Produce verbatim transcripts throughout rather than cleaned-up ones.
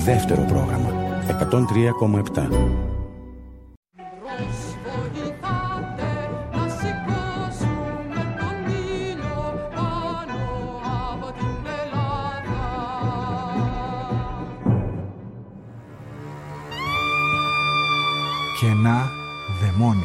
Δεύτερο πρόγραμμα εκατόν τρία κόμμα επτά. Κενά δαιμόνια.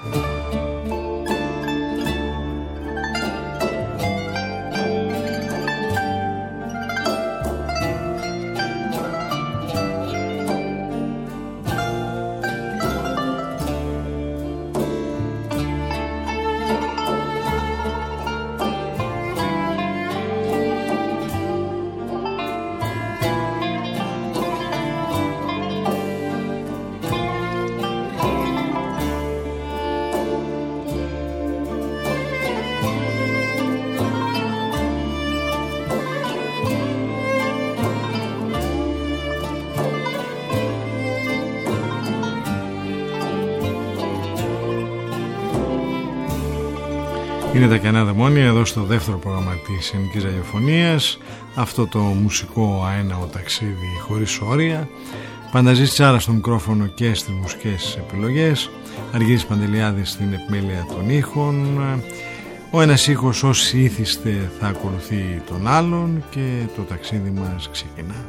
Είναι τα κενά δαιμόνια εδώ στο δεύτερο πρόγραμμα της ελληνικής ραδιοφωνίας. Αυτό το μουσικό αέναο ταξίδι χωρίς όρια. Πανταζής Τσάρα στο μικρόφωνο και στις μουσικές επιλογές. Αργύρης Παντελιάδης στην επιμέλεια των ήχων. Ο ένας ήχος όσοι ήθιστε θα ακολουθεί τον άλλον και το ταξίδι μας ξεκινά.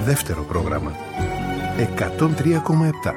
δεύτερο πρόγραμμα. εκατόν τρία κόμμα επτά.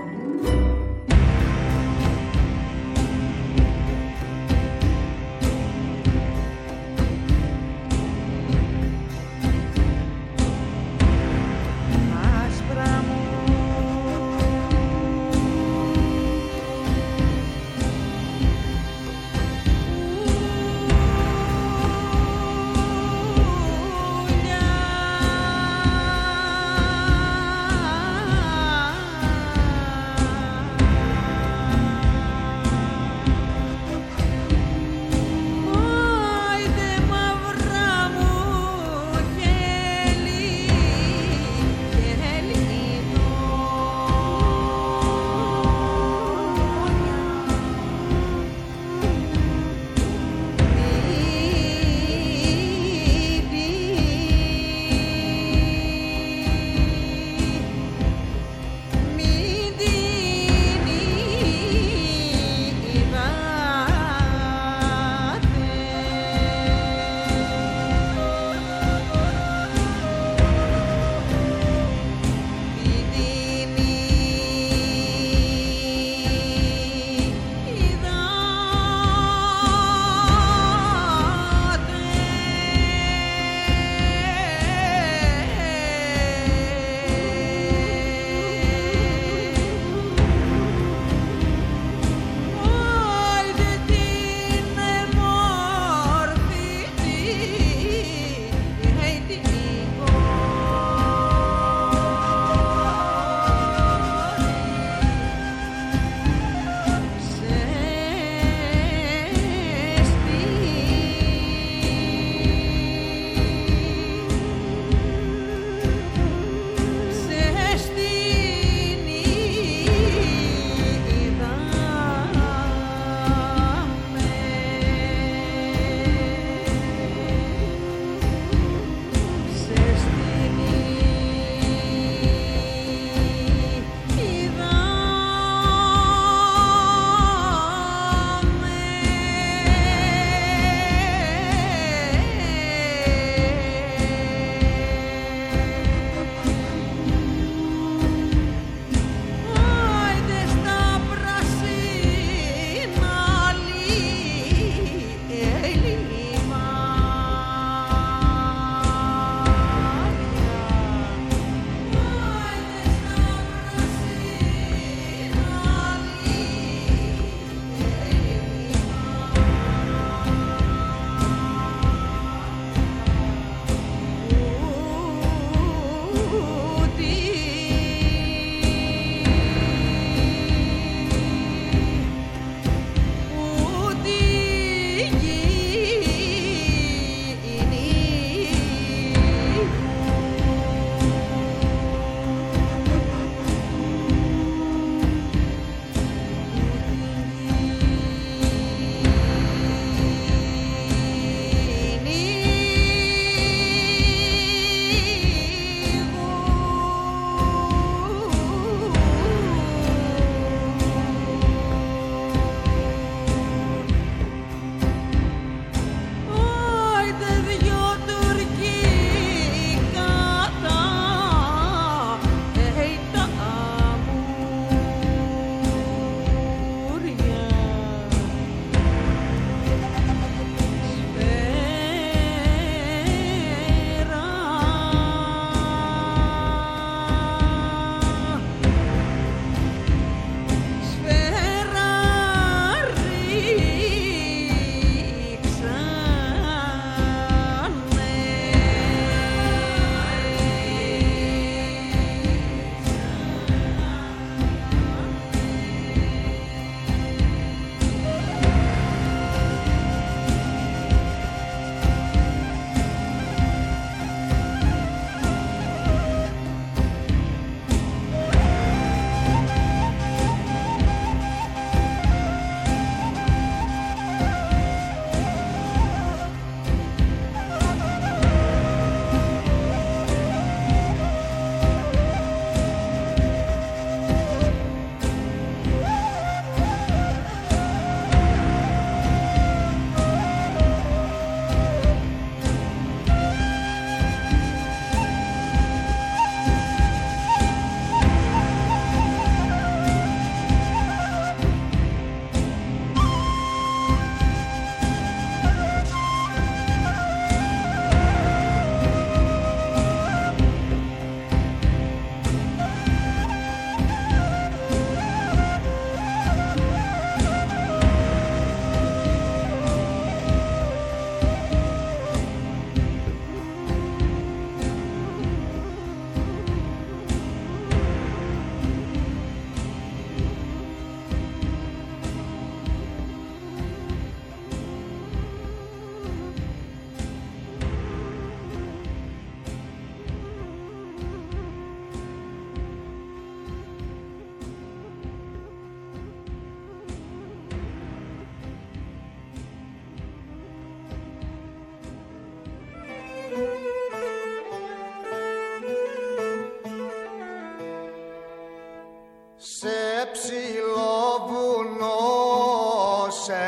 ψηλό βουνό σε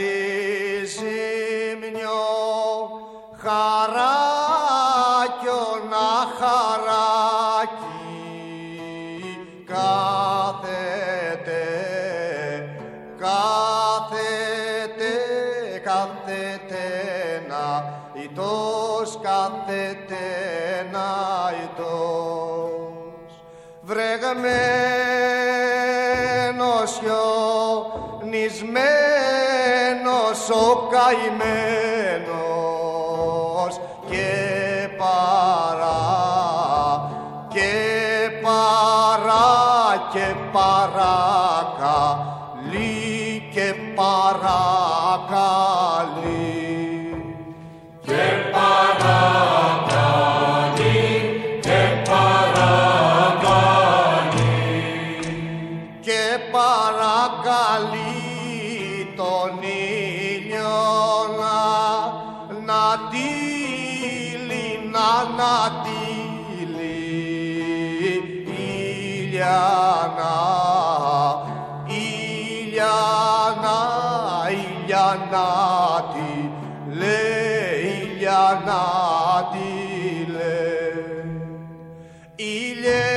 ρίζιμνιο χαράκιο να χαράκι κάθεται, κάθεται, κάθεται να ητός, κάθεται να ητός. Βρεγμένος χιονισμένος ο καημένος και παρά, και παρά, και παρακαλεί, και παρακαλεί. Και παρακαλεί, και παρακαλεί. Και παρακαλεί τον ήλιο να, να τύλει, να, να τύλει, Ήλιανα, Ήλιανα, Ήλιανα τι λέει, Ήλιανα τι λέει. Ήλιε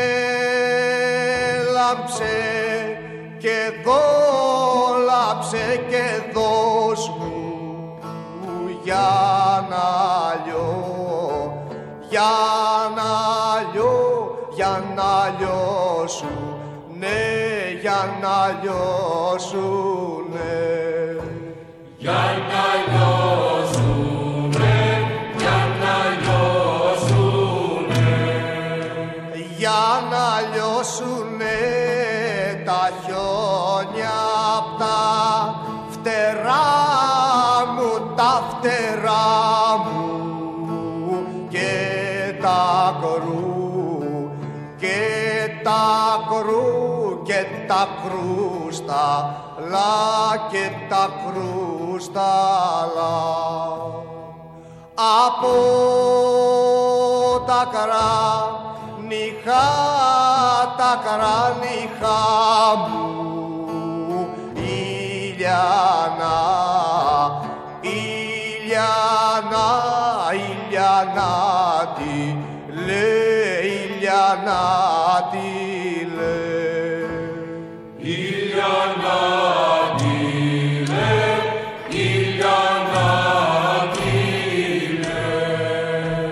λάμψε και δόλαψε και δώσ' μου για να λιώ, για να λιώ, για να λιώσου, ναι, για να λιώσουνε. Για να λιώσουνε, για να λιώσουνε. Για να λιώσουνε τα χιόνια απ' τα φτερά μου, τα φτερά μου και τα κρού, και τα κρού, και τα κρούσταλα, και τα κρούσταλα. Από τα κράνιχα, τα κράνιχα μου, Ήλιανα, Ήλιανα, Ήλιανα τι λέει, Ήλιανα τι λέει. Ήλιανα τι λέει, Ήλιανα τι λέει.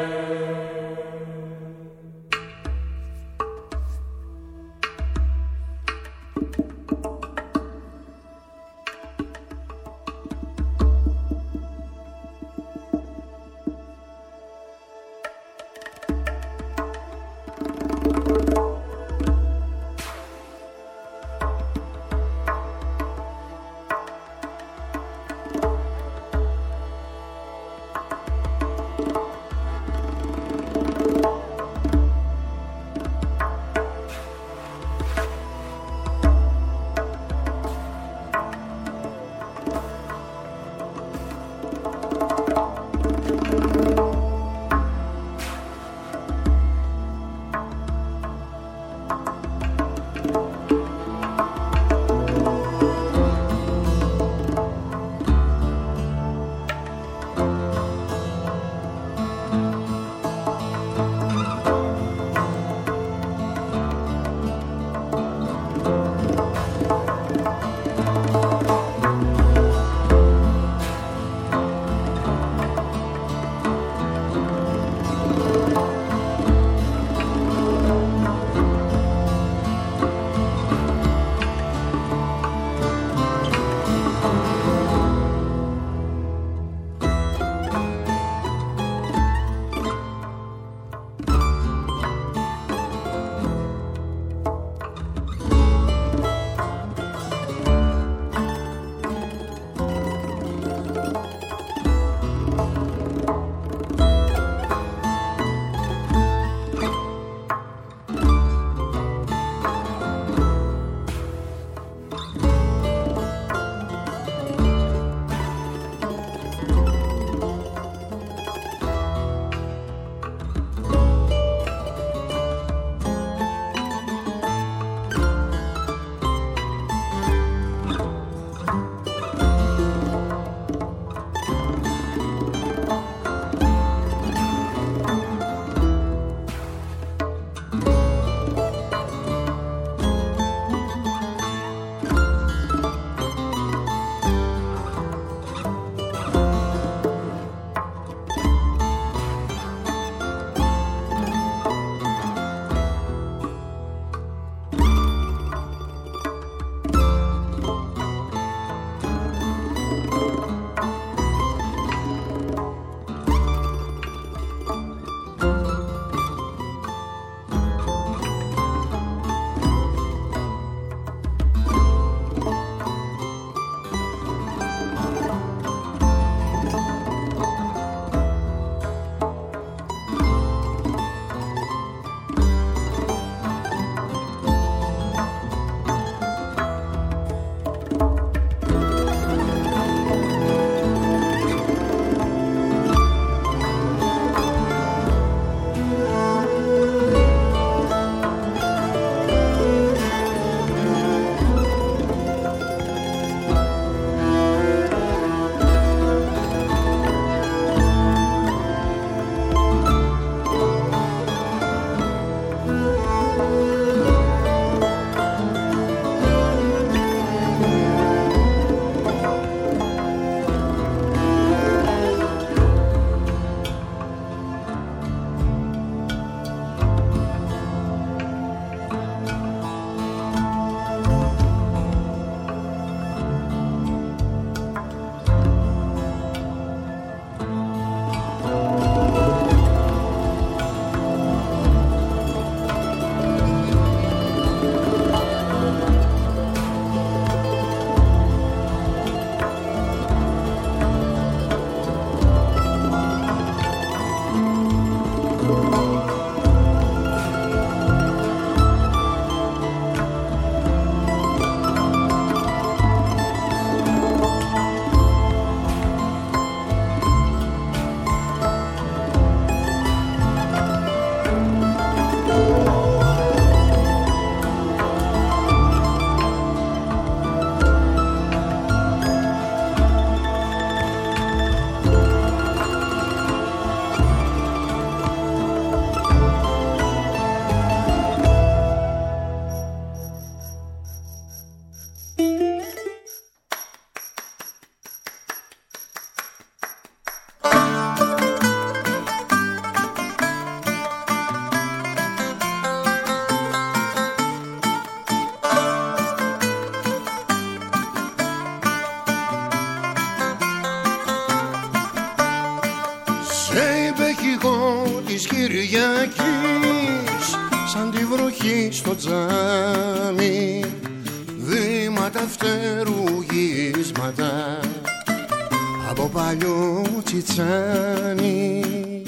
ηχό της Κυριακής σαν τη βροχή στο τζάμι, βήματα φτερουγίσματα από παλιό τσιτσάνι.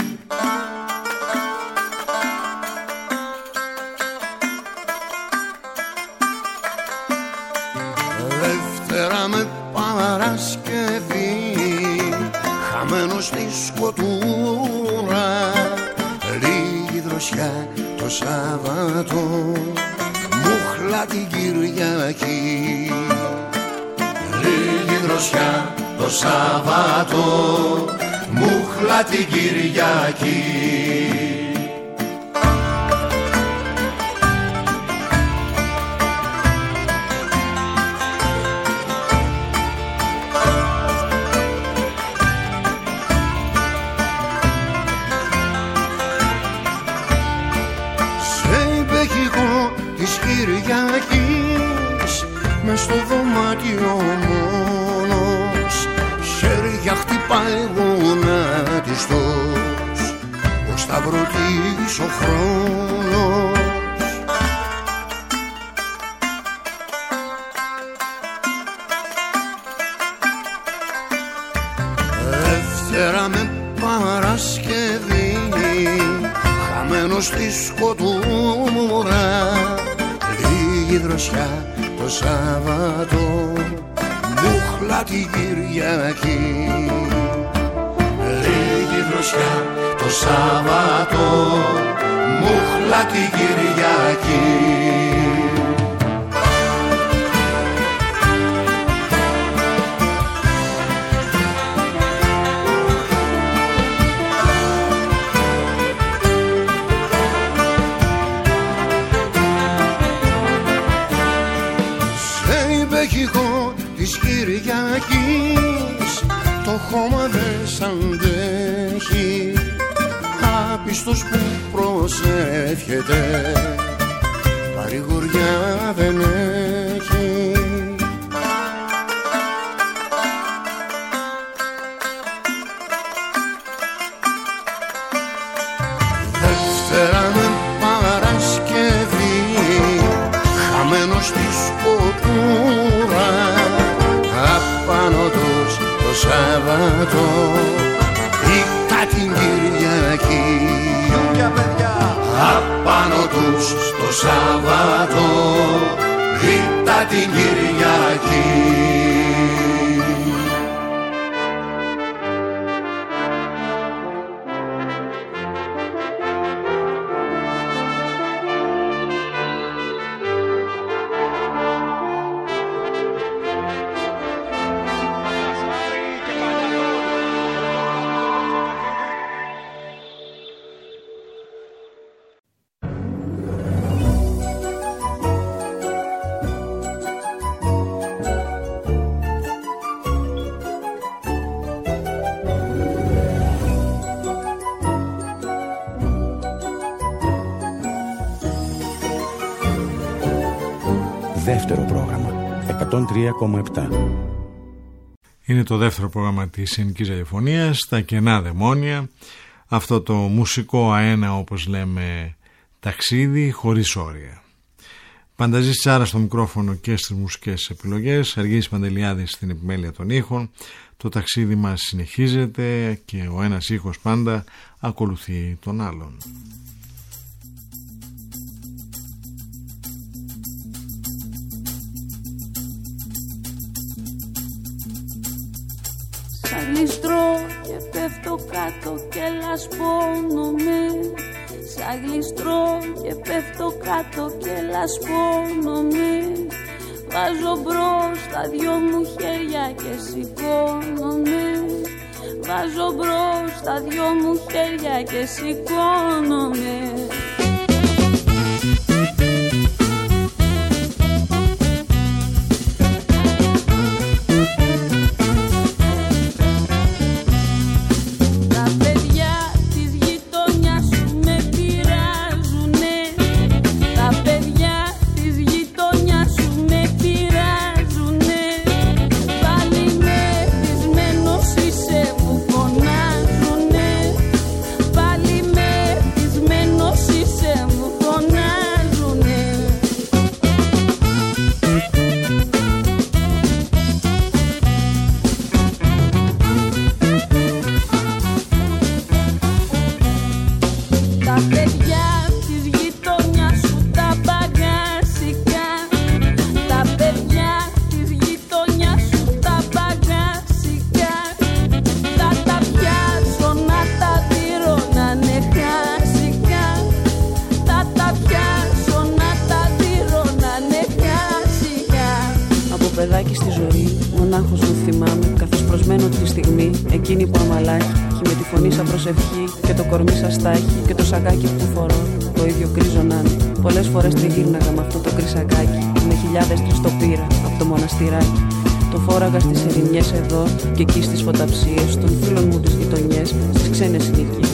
Δευτέρα με Παρασκευή, χαμένος στη σκοτούρα, λίγη δροσιά το Σάββατο, μούχλα την Κυριακή. Λίγη δροσιά το Σάββατο, μούχλα την Κυριακή. Κυριακής μες στο δωμάτιο μόνος, χέρια χτυπάει γονάτιστος ο σταυρωτής ο χρόνος. Δευτέρα με Παρασκευή, χαμένος στη σκοτούρα, λίγη δροσιά το Σάββατο, μούχλα την Κυριακή. Λίγη δροσιά το Σάββατο, μούχλα την Κυριακή. Της Κυριακής το χώμα δεν σ' αντέχει, άπιστος που προσεύχεται παρηγοριά δεν έχει. Δευτέρα με Παρασκευή, χαμένος στη σκοτούρα, απάνω τους το Σάββατο, ήκα την Κυριακή. Απάνω τους το Σάββατο, ήκα την Κυριακή. Δεύτερο πρόγραμμα, εκατόν τρία κόμμα επτά. Είναι το δεύτερο πρόγραμμα της Ελληνικής Ραδιοφωνίας, τα κενά δαιμόνια, αυτό το μουσικό αένα, όπως λέμε, ταξίδι χωρίς όρια. Πανταζής Τσάρα στο μικρόφωνο και στις μουσικές επιλογές, Αργύρης Παντελιάδης στην επιμέλεια των ήχων. Το ταξίδι μας συνεχίζεται και ο ένας ήχος πάντα ακολουθεί τον άλλον. Σαν γλιστρώ και πέφτω κάτω και λασπώνομαι. Σαν γλιστρώ και πέφτω κάτω και λασπώνομαι. Βάζω μπρος τα δυο μου χέρια και σηκώνομαι. Βάζω μπρος τα δυο μου χέρια και σηκώνομαι. Πάλι Παιδάκι στη ζωή, μονάχος μου θυμάμαι, καθώς προσμένω τη στιγμή, εκείνη που αμαλάχει, και με τη φωνή σαν προσευχή και το κορμί σαν στάχη και το σακάκι που φορώ, το ίδιο κρίζο να είναι. Πολλές φορές τριγύρναγα με αυτό το κρυσακάκι, με χιλιάδες τρεις το πήρα από το μοναστηράκι. Το φόραγα στις ερημιές εδώ και εκεί στις φωταψίες των φίλων μου τις γειτονιές, στις ξένες συνοικίες.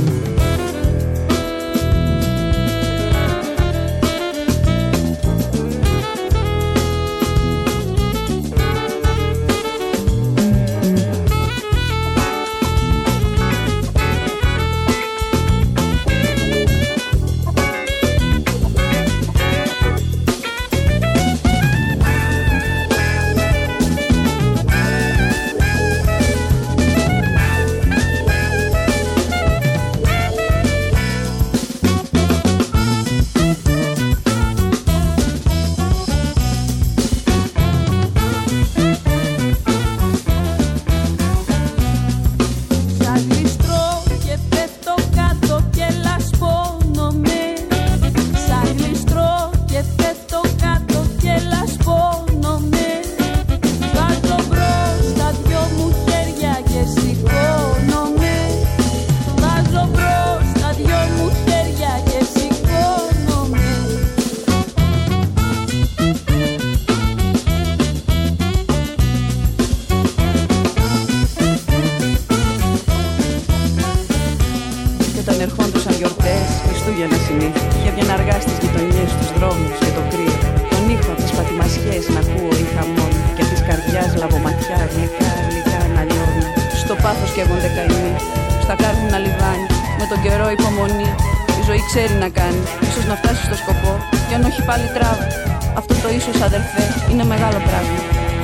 Ξέρει να κάνει, ίσως να φτάσει στο σκοπό, και αν όχι πάλι τράβα. Αυτό το ίσως, αδερφέ, είναι μεγάλο πράγμα.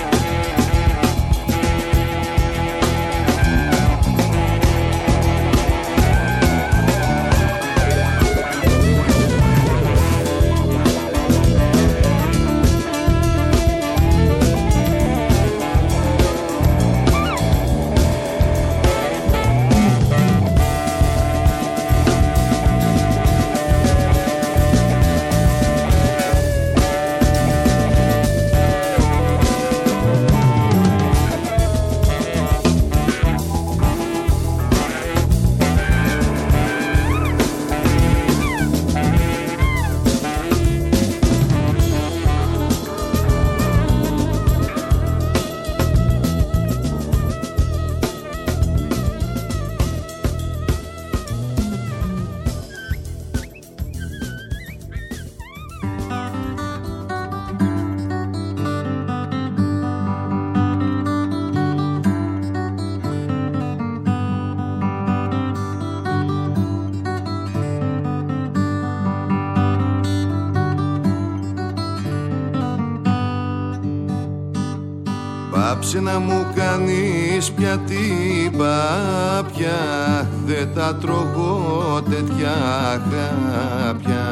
Πάψε να μου κάνεις πια την πάπια, δεν τα τρώγω τέτοια χάπια.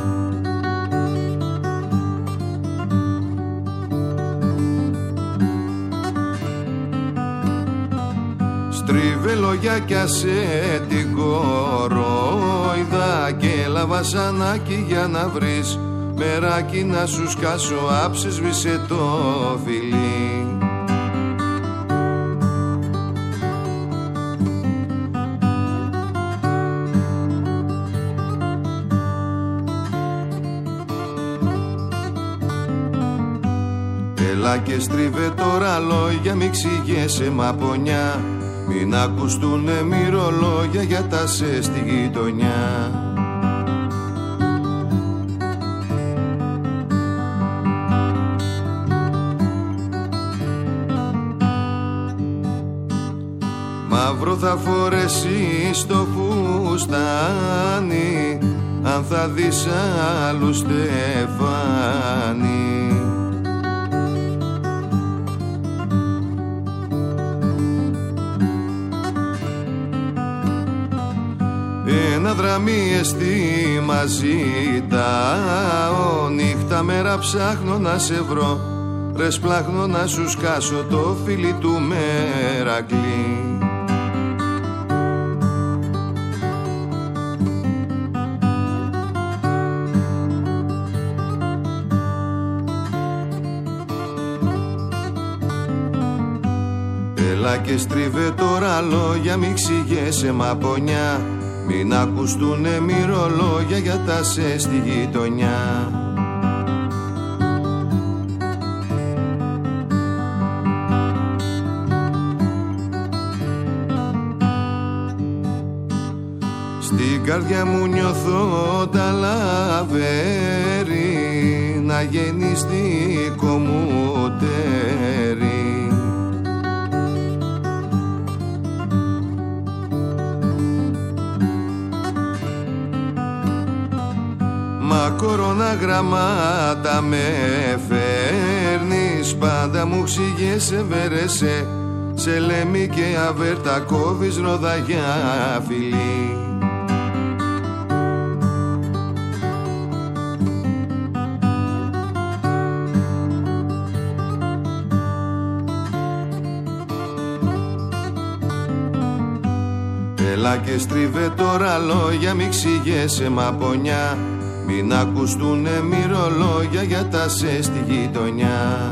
Στρίβε λόγια κι άσε την κορόιδα και έλα βασανάκι για να βρεις μεράκι να σου σκάσω, άψε σβήσε το φιλί. Έλα και στρίβε τώρα λόγια, μη ξηγέσαι μαπονιά, μην ακουστούνε μυρολόγια για τα σε στη γειτονιά. Μαύρο θα φορέσεις το φουστάνι, αν θα δεις άλλου στεφάνι. ένα δραμί αισθήμα ζητάω, νύχτα μέρα ψάχνω να σε βρω, ρε σπλάχνω να σου σκάσω το φίλι του Μερακλή. Έλα και στρίβε τώρα λόγια, μη ξηγέσαι μαπονιά, μην ακουστούνε μυρολόγια για τα σε στη γειτονιά. Στην καρδιά μου νιώθω τα λαβέρι, να γεννείς δικό μου τέρι. Μα κορώνα γραμμάτα με φέρνεις, πάντα μου ξηγέσαι βέρεσαι, σε λέμι και αβέρτα κόβεις ροδαγιά φιλί. Έλα και στρίβε τώρα λόγια, μη ξηγέσαι μαπονιά, μην ακουστούνε μυρολόγια για τα σε στη γειτονιά.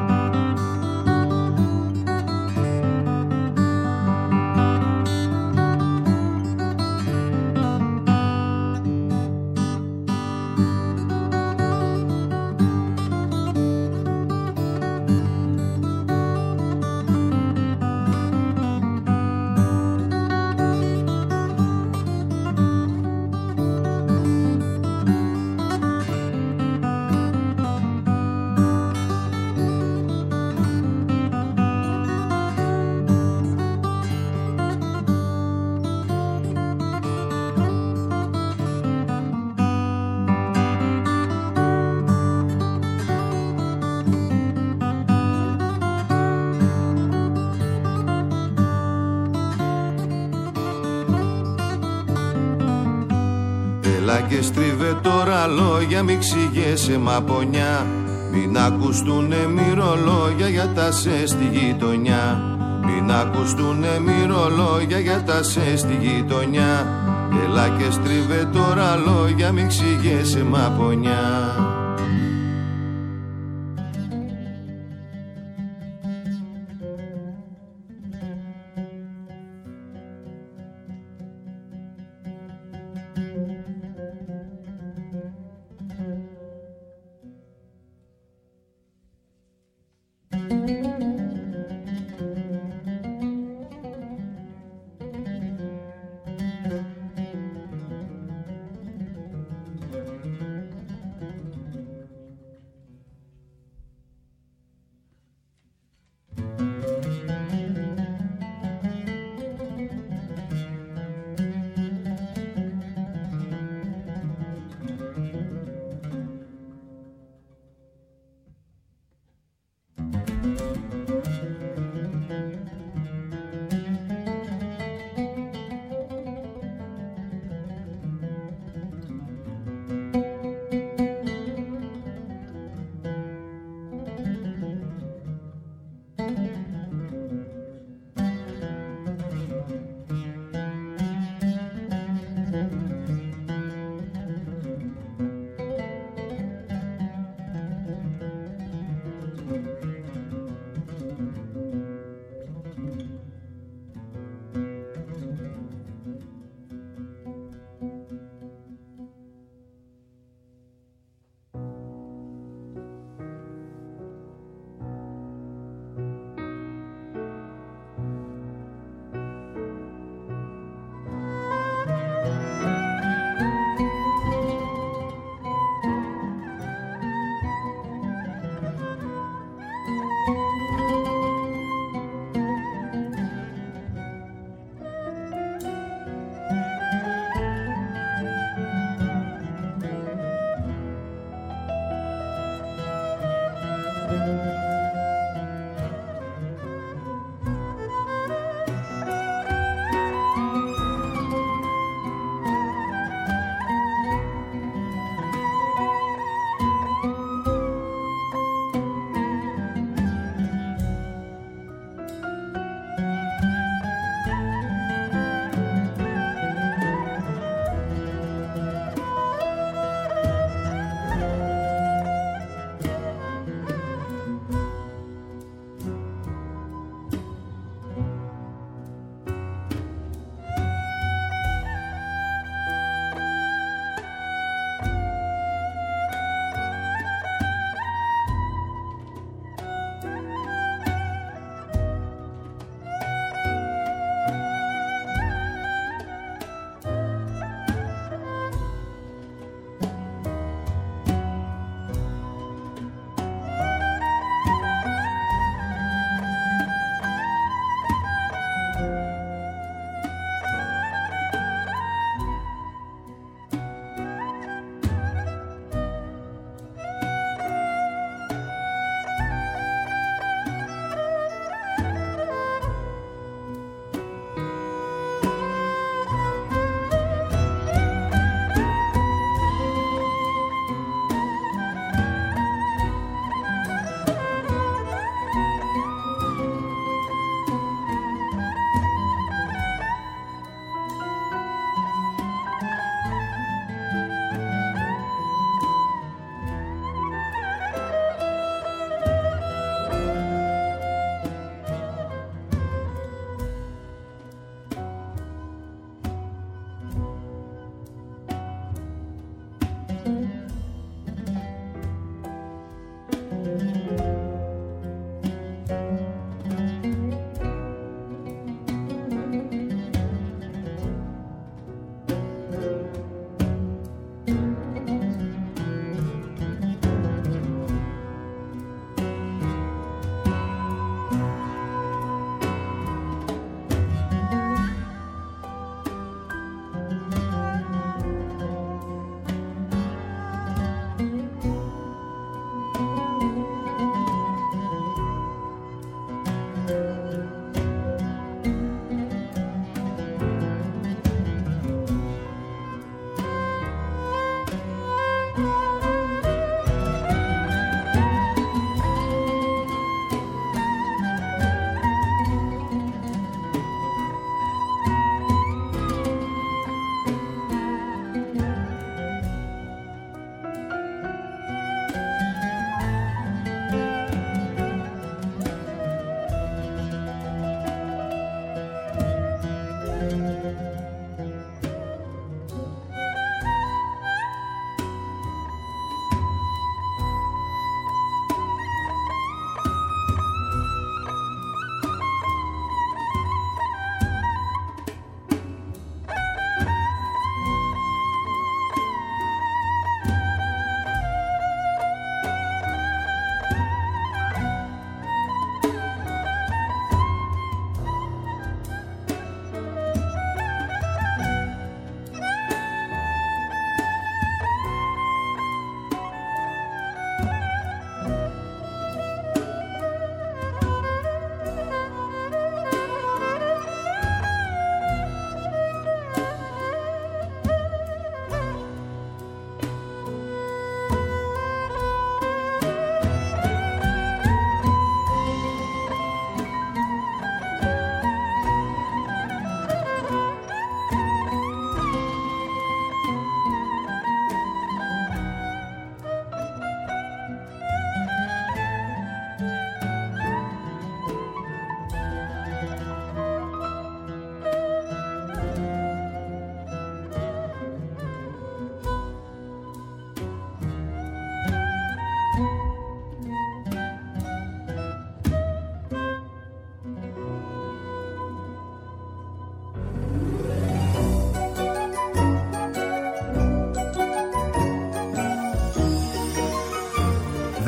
Έλα και στρίβε τώρα λόγια, μη ξηγέσαι μαπονιά, μην ακουστούνε μυρολόγια για τα σε στη γειτονιά. Μην ακουστούνε μυρολόγια για τα σε στη γειτονιά. Έλα και στρίβε τώρα λόγια, μη ξηγέσαι μαπονιά.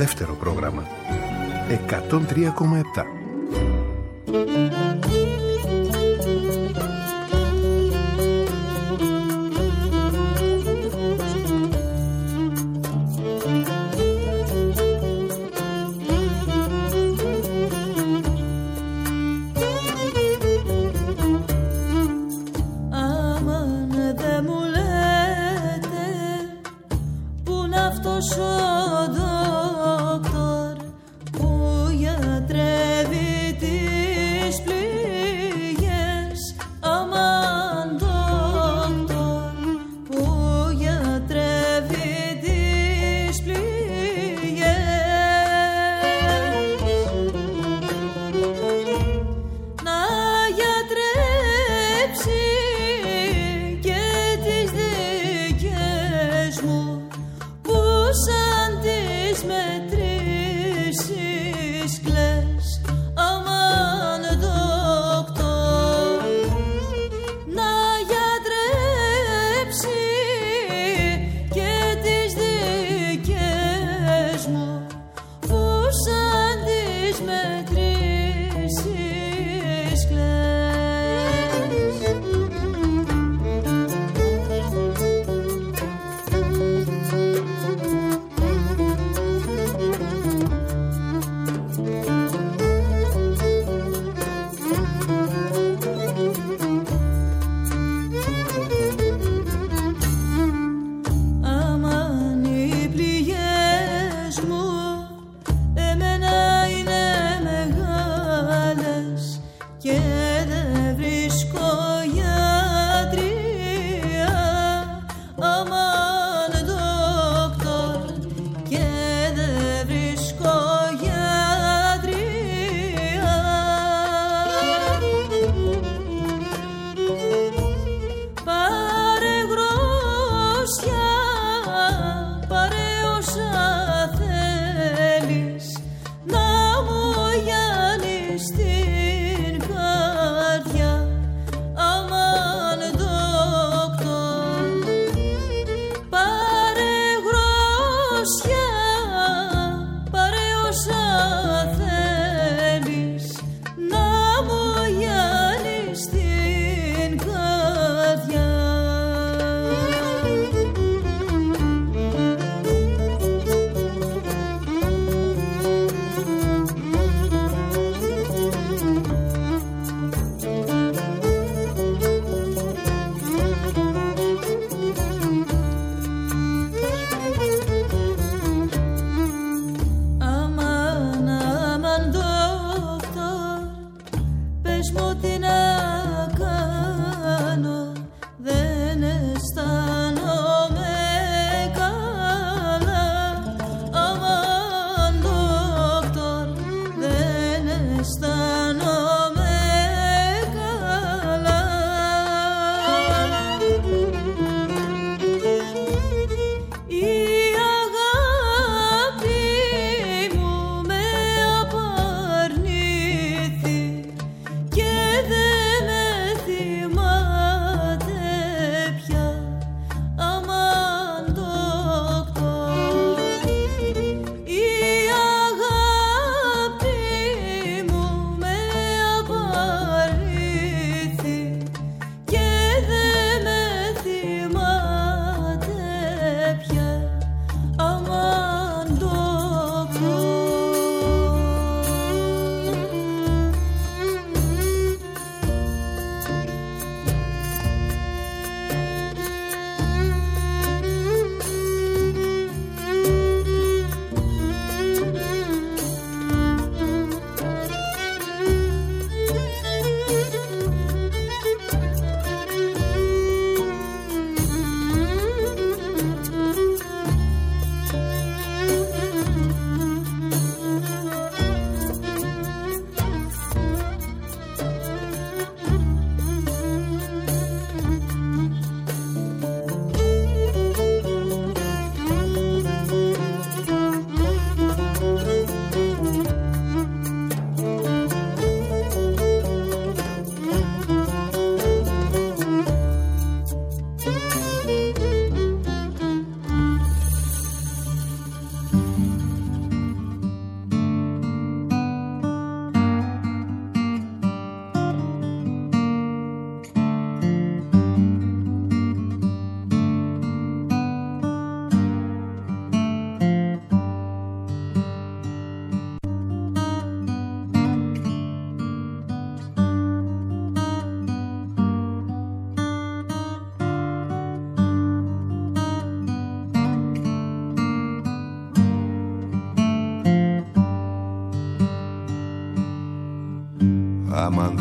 δεύτερο πρόγραμμα. εκατόν τρία κόμμα επτά. Πού σαν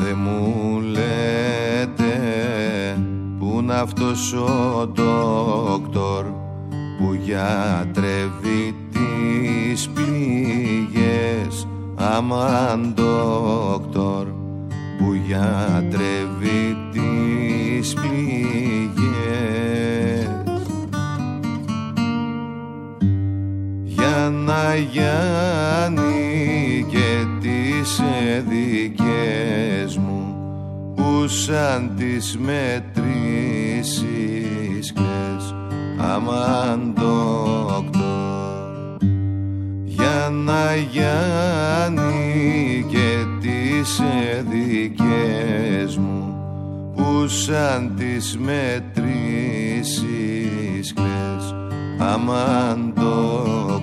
Δε μου λέτε που είναι αυτός ο ντόκτορ που γιατρεύει τις πληγές, αμάν ντόκτορ που γιατρεύει τις πληγές. Για να Γιάννη και τις δικές μου που σαν τις μετρήσεις κλαις, αμάν ντόκτορ. Για να Γιάννη και τις δικές μου που σαν τις μετρήσεις κλαις, αμάν ντόκτορ.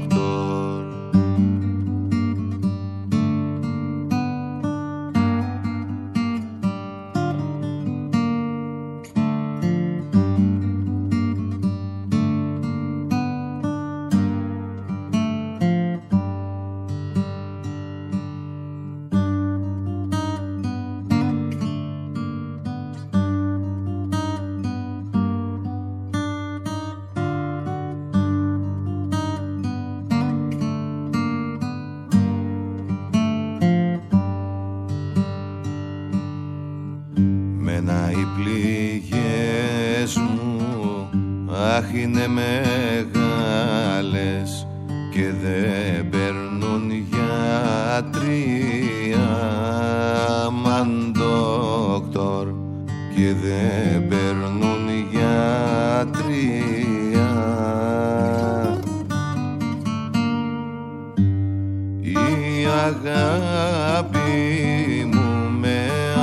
Είναι μεγάλες και δεν παίρνουν γιατρία, αμάν ντόκτορ, και δεν παίρνουν γιατρία. Η αγάπη μου με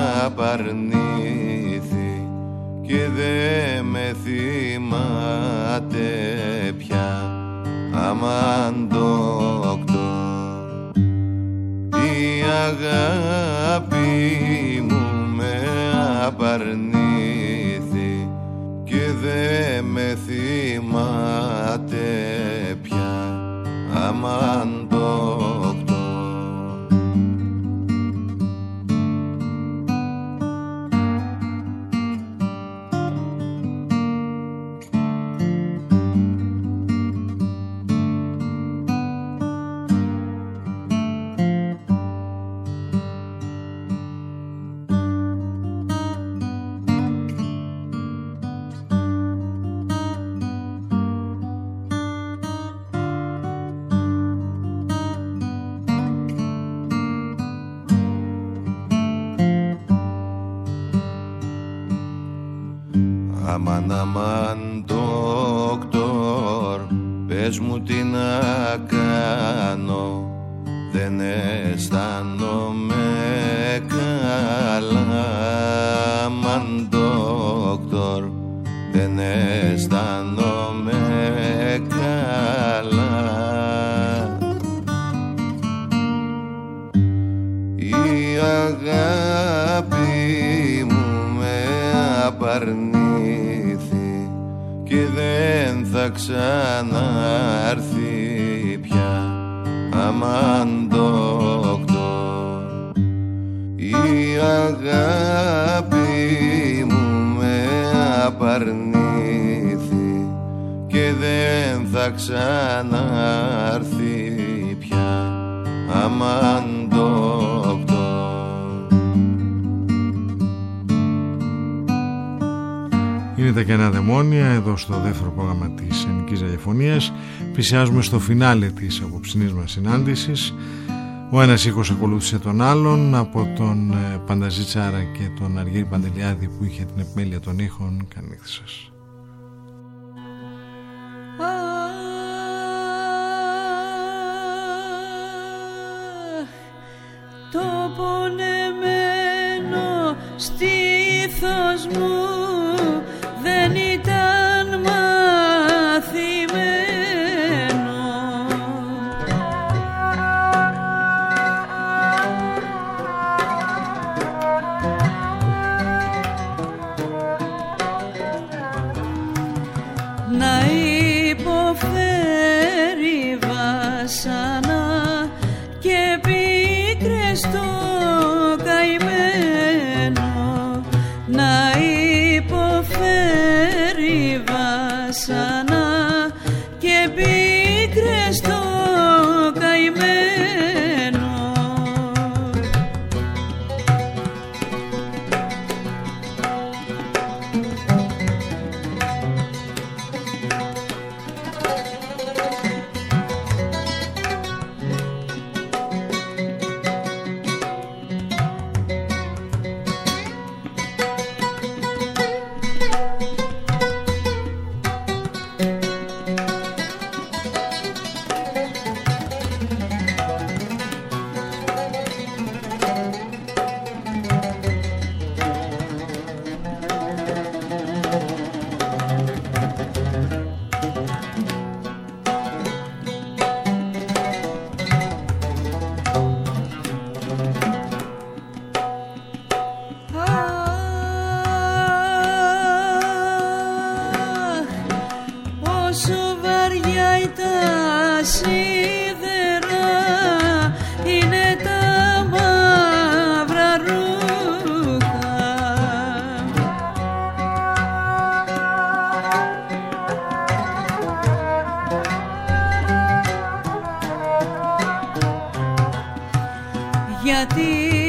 απαρνήθη και δε με θυμάται πια, αμάν ντόκτορ. Η αγάπη μου με απαρνήθη και δε με θυμάται πια, αμάν ντόκτορ. Αμάν, αμάν ντόκτορ, πες μου τι να κάνω, δεν αισθάνομαι καλά. Αμάν ντόκτορ, δεν αισθάνομαι καλά. Η αγάπη μου με απαρνεί και δεν θα ξανάρθει πια, αμάν ντόκτορ. Η αγάπη μου με απαρνήθη και δεν θα ξανάρθει πια, αμάν ντόκτορ. Είναι τα κενά δαιμόνια εδώ στο δεύτερο πρόγραμμα της Ελληνικής Ραδιοφωνίας. Πλησιάζουμε στο φινάλε της απόψινής μας συνάντησης. Ο ένας ήχος ακολούθησε τον άλλον, από τον Πανταζή Τσάρα και τον Αργύρη Παντελιάδη που είχε την επιμέλεια των ήχων. Καλή νύχτα σας. Το πονεμένο στήθος μου δεν ήταν μαθημένο. Να υποφέρει βασανά και πίκρες στο καημένο. βάσανα και πίκρες το καημένο. Γιατί